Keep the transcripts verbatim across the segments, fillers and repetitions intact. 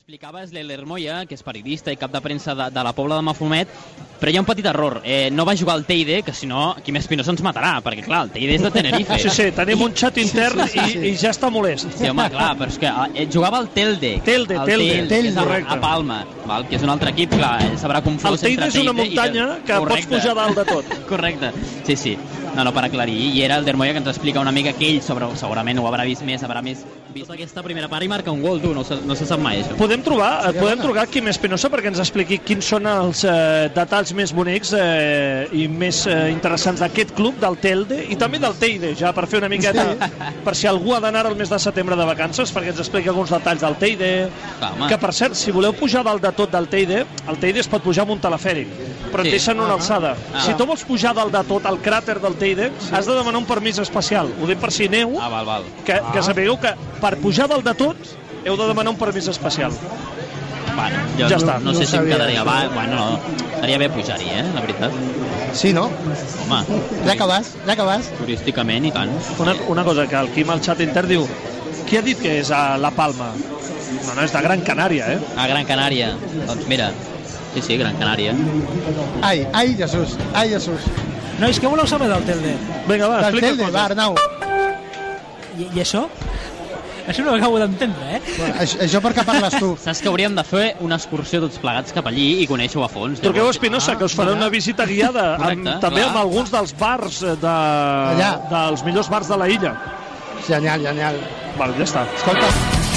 Explicava l'Eler Moya, que és periodista i cap de premsa de, de la Pobla de Mafumet, però hi ha un petit error. Eh, no va jugar al Teide, que si no, Quim Espinosa ens matarà, perquè clar, el Teide és de Tenerife. Sí, sí, tenim un xat intern sí, sí, sí, sí. I, i ja està molest. Sí, home, clar, però és que eh, jugava al Telde. Telde, el Telde. Telde, que és a, Correcte. a Palma, val? Que és un altre equip, clar, ell s'haurà confós El Teide entre és una Teide muntanya i... que Correcte. pots pujar dalt de tot. Correcte, sí, sí. No, no, per aclarir. I era el Dermoya que ens explica una mica que ell sobre, segurament ho haurà vist més, haurà més vist aquesta primera part i marca un gol, tu, no, se, no se sap mai, això. Podem trobar, sí, podem trucar Quim Espinosa perquè ens expliqui quins són els eh, detalls més bonics eh, i més eh, interessants d'aquest club, del Telde i també del Teide, ja per fer una miqueta, sí. Per si algú ha d'anar al mes de setembre de vacances, perquè ens expliqui alguns detalls del Teide. Home. Que, per cert, si voleu pujar dalt de tot del Teide, el Teide es pot pujar amb un telefèric, però Sí. et deixen una Ah, alçada. ah. Si tu vols pujar dalt de tot, al cràter del Teide, sí. Has de demanar un permís especial. Ho dic per si neu, Ah, val, val. que, que sapigueu que per pujar dalt de tot heu de demanar un permís especial. Bueno, jo Ja no, està. no sé No si em sabia. quedaria... Va, bueno, no, estaria bé pujar-hi, eh, la veritat. Sí, no? Home, Ja que vas, ja que vas. turísticament i tant. Una, una cosa que el Quim al xat intern diu: qui ha dit que és a La Palma? No, no, és de Gran Canària, eh? A Gran Canària. Doncs mira, sí, sí, Gran Canària. Ai, ai, Jesús, ai, Jesús. Nois, què voleu saber del Telde? Vinga, va, Del explica Telde, va, coses. Arnau. I, i això? Això no ho acabo d'entendre, eh? Bueno, això, això per què parles tu? Saps que hauríem de fer una excursió tots plegats cap allí i conèixer-ho a fons. Truqueu a Llavors, Espinosa, que us farà una visita guiada, amb, Correcte, també clar. amb alguns dels bars de, Allà. dels millors bars de la illa. Genial, genial. Val, ja està. Escolta,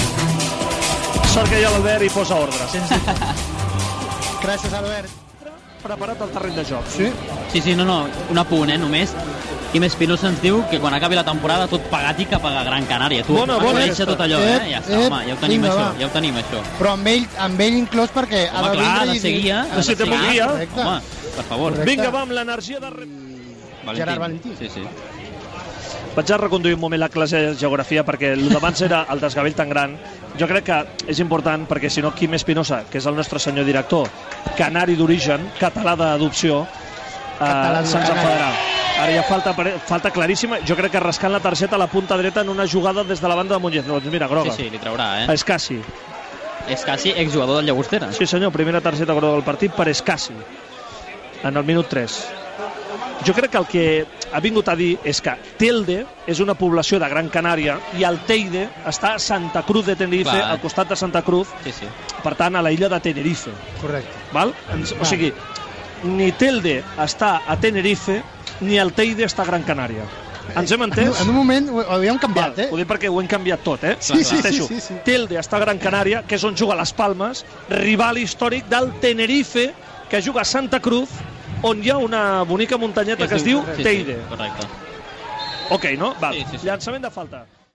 Sort que hi ha l'Albert i posa ordre. gràcies, Albert. Preparat el terreny de joc. Sí? Sí, sí, no, no, un apunt, eh, només. Quim Espinosa ens diu que quan acabi la temporada tot pagat i cap a Gran Canària. Tu, Bona, bona deixa aquesta. tot allò, eh? Ep, Ja està, ep, home, ja ho tenim, vinga, això, va. ja ho tenim, això. Però amb ell, amb ell inclòs perquè ha Home, de clar, ha vindre de i ser dir... guia. ha de Necessitem ser un guia, guia. correcte. Home, per favor. Correcte. Vinga, va, amb l'energia de... Valentín. Gerard Valentí. Sí, sí. Vaig a reconduir un moment la classe de geografia perquè el d'abans era el desgavell tan gran. Jo crec que és important perquè si no Quim Espinosa, que és el nostre senyor director, canari d'origen, català d'adopció, Català eh, se'ns canari. enfadarà. Ara ja falta, falta claríssima. Jo crec que rascant la targeta a la punta dreta en una jugada des de la banda de Muñoz. Doncs mira, groga. Sí, sí, li traurà, eh? Escassi. Escassi, exjugador del Llagostera. Sí senyor, primera targeta groga del partit per Escassi. En el minut tres. Jo crec que el que ha vingut a dir és que Telde és una població de Gran Canària i el Teide està a Santa Cruz de Tenerife, Clar. al costat de Santa Cruz, Sí, sí. per tant a la illa de Tenerife. Correcte. Val? Ens, o sigui, ni Telde està a Tenerife ni el Teide està a Gran Canària. Ens hem entès? En un moment ho, ho havíem Val, canviat, eh? ho dic perquè ho hem canviat tot, eh? Sí, sí, Insisteixo. sí, sí, sí. Telde està a Gran Canària, que és on juga les Palmes, rival històric del Tenerife, que juga a Santa Cruz, on hi ha una bonica muntanyeta que es diu Sí, sí, Teide. correcte. Ok, no? Val. Sí, sí, sí. Llançament de falta.